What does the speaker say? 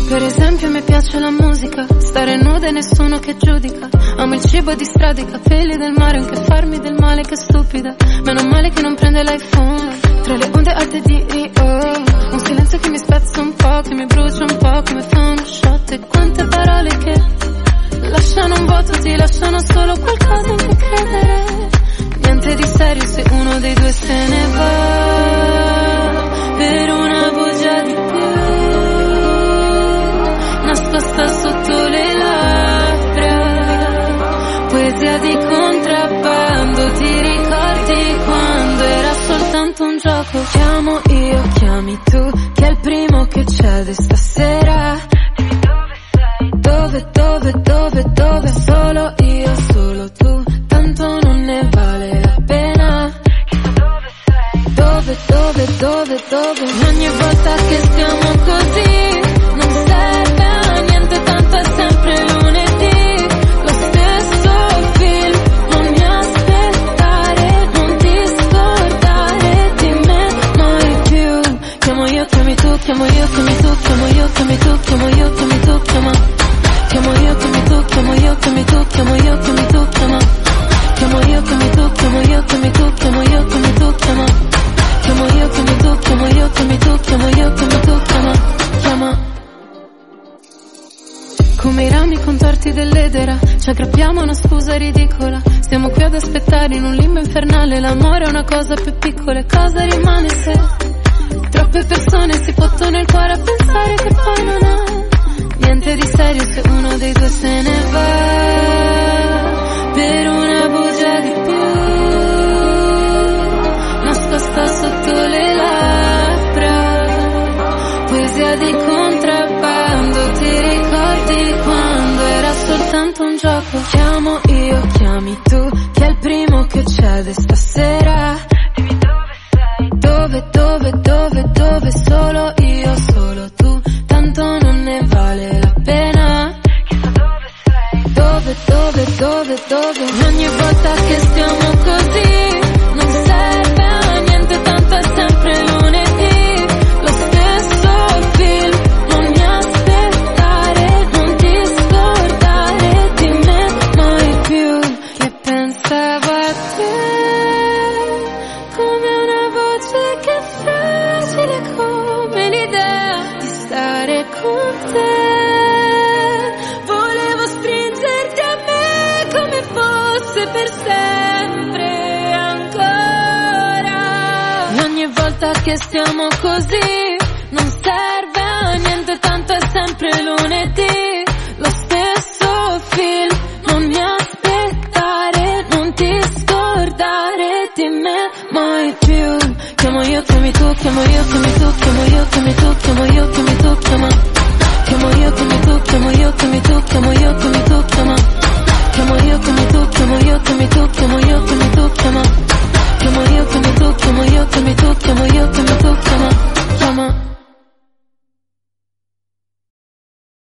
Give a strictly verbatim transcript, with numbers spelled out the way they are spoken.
Per esempio mi piace la musica, stare nuda e nessuno che giudica. Amo il cibo di strada, i capelli del mare, anche farmi del male, che stupida. Meno male che non prende l'iPhone, tra le onde alte di Rio. Un silenzio che mi spezza un po', che mi brucia un po', come fa uno shot. E quante parole che lasciano un vuoto, ti lasciano solo qualcosa in cui credere. Niente di serio se uno dei due se ne va, per una bugia di più nascosta sotto le labbra. Poesia di contrabbando, ti ricordi quando era soltanto un gioco? Chiamo io, chiami tu, chi è il primo che cede stasera? Dimmi dove sei, dove, dove, dove, dove? Solo io, solo tu, tanto non ne vale la pena. Chissà dove sei, dove, dove, dove, dove? Ogni volta che stiamo così non serve a niente, tanto è sempre lunedì. Lo stesso film, non mi aspettare, non ti scordare di me mai più. Chiamo io, chiami tu, chiamo io, chiami tu, chiamo io, chiami tu, chiamo io, chiami tu, chiama. Chiamo io, chiami tu, chiamo io, chiami tu, chiamo io, chiami tu, chiama. Chiamo io, chiami tu, chiamo io, chiami tu, chiamo io, chiami tu, chiama. Chiamo io, chiami tu, chiamo io, chiami tu, chiamo io, chiami tu, chiama. Chiama. Come i rami contorti dell'edera, ci aggrappiamo a una scusa ridicola. Stiamo qui ad aspettare in un limbo infernale. L'amore è una cosa più piccola, e cosa rimane se troppe persone si fottono il cuore a pensare che poi non ha niente di serio se uno dei due se ne va, per una bugia di più nascosta sotto le labbra. Poesia di contrabbando, ti ricordi quando era soltanto un gioco? Chiamo io, chiami tu, chi è il primo che cede stasera? Dimmi dove sei, dove, dove, dove, dove? Solo io, solo tu, tanto non ne vale la pena. Chissà dove sei, dove, dove, dove, dove? Ogni volta che stiamo così non serve a niente, tanto è sempre lunedì. Lo stesso film, non mi aspettare, non ti scordare di me mai più. Che pensavo a te come una voce che è fragile come l'idea di stare con te. Volevo stringerti a me come fosse per sempre ancora. E ogni volta che stiamo così non serve a niente, tanto è sempre lunedì. Lo stesso film, non mi aspettare, non ti scordare di me mai più. Chiamo io, chiami tu, chiamo io, chiami tu, chiamo io, chiami tu, chiamo io, chiami tu, chiama. Chiamo io, chiami tu, chiamo io, chiami tu, chiamo io, chiami tu, chiama. Chiamo io, chiami tu, chiamo io,